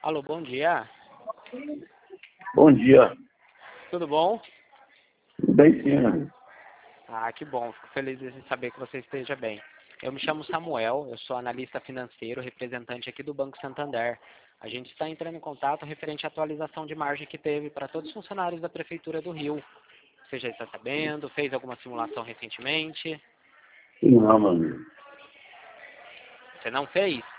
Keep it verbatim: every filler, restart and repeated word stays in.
Alô, bom dia. Bom dia. Tudo bom? Tudo bem, senhor? Ah, que bom. Fico feliz em saber que você esteja bem. Eu me chamo Samuel, eu sou analista financeiro, representante aqui do Banco Santander. A gente está entrando em contato referente à atualização de margem que teve para todos os funcionários da Prefeitura do Rio. Você já está sabendo? Fez alguma simulação recentemente? Não, mano. Você não fez?